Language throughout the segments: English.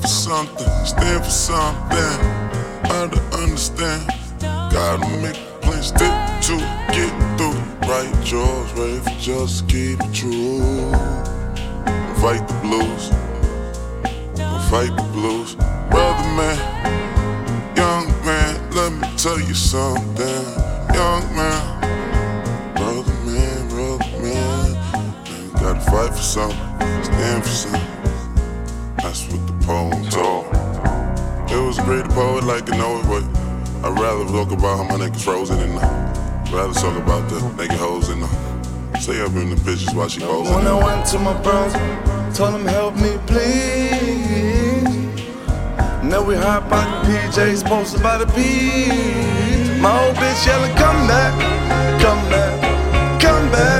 for something, stand for something. Hard to understand. Gotta make a plan, stick to it, get through it. Right yours, ready for just keep it true. Fight the blues, fight the blues. Brother man, young man, let me tell you something. Young man, brother man, you gotta fight for something, stand for something. That's what the poem told. It was a great poet like to know it, but I'd rather talk about how my niggas frozen in the. Rather talk about the naked hoes in the. Stay up in the pictures while she posing. When I went to my bros, told them help me please. Now we hop out the PJs, posted by the beat. My old bitch yelling, come back, come back, come back,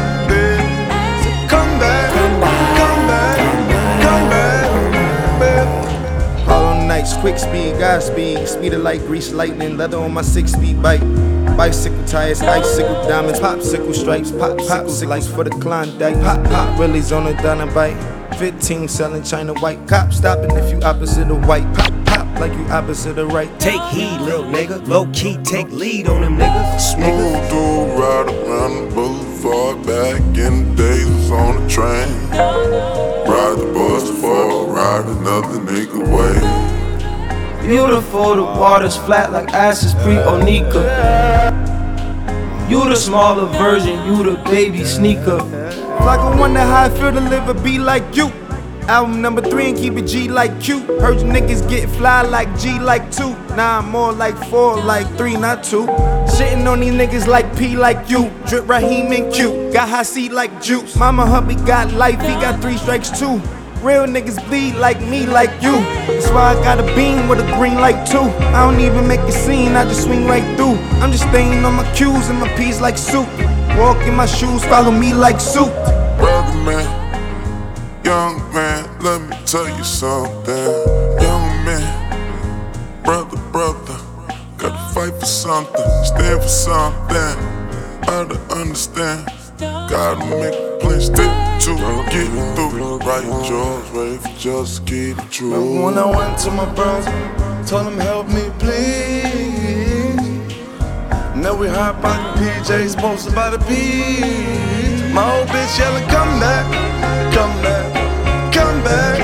bitch. Come back, come back, come back, bitch. Hollow nights, quick speed, Godspeed. Speed of light, grease lightning, leather on my 6-speed bike. Bicycle tires, icicle diamonds, popsicle stripes, popsicles for the Klondike. Pop willies on a Dynamite. 15 selling China white. Cop stopping if you opposite of white. Pop like you opposite of right. Take heed, little nigga. Low key, take lead on them niggas. Smooth dude ride around the boulevard. Back in the days, was on the train. Ride the bus for ride another nigga way. Beautiful, the water's flat like Ashes pre-Onika. You the smaller version, you the baby sneaker. Like I wonder how I feel to live a beat like you. Album number 3 and keep it G like Q. Heard you niggas get fly like G like 2. Nah, I'm more like 4 like 3, not 2. Shitting on these niggas like P like you. Drip Raheem and Q. Got high seat like Juice. Mama hubby got life, he got 3 strikes too. Real niggas bleed like me, like you. That's why I got a beam with a green light too. I don't even make a scene, I just swing right through. I'm just staying on my cues and my P's like soup. Walk in my shoes, follow me like soup. Brother man, young man, let me tell you something. Young man, brother, gotta fight for something, stand for something. Hard to understand. Gotta make a plan, stick to it, get through it. Right yours, ready for just keep it true. Remember when I went to my bros, told them help me please. Now we hop out the PJs, posted by the beat. My old bitch yelling, come back, come back, come back,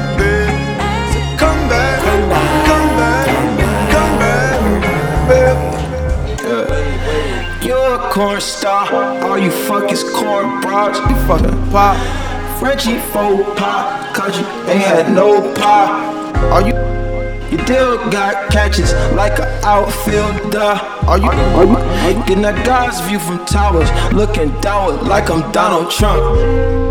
bitch. Come back, come back, come back, bitch. You're a corn star, all you fuck is corn broads. You fucking pop. Frenchie faux pop, cause you ain't had no pop. Are you still got catches like an outfielder? Are you getting that God's view from towers, looking downward like I'm Donald Trump?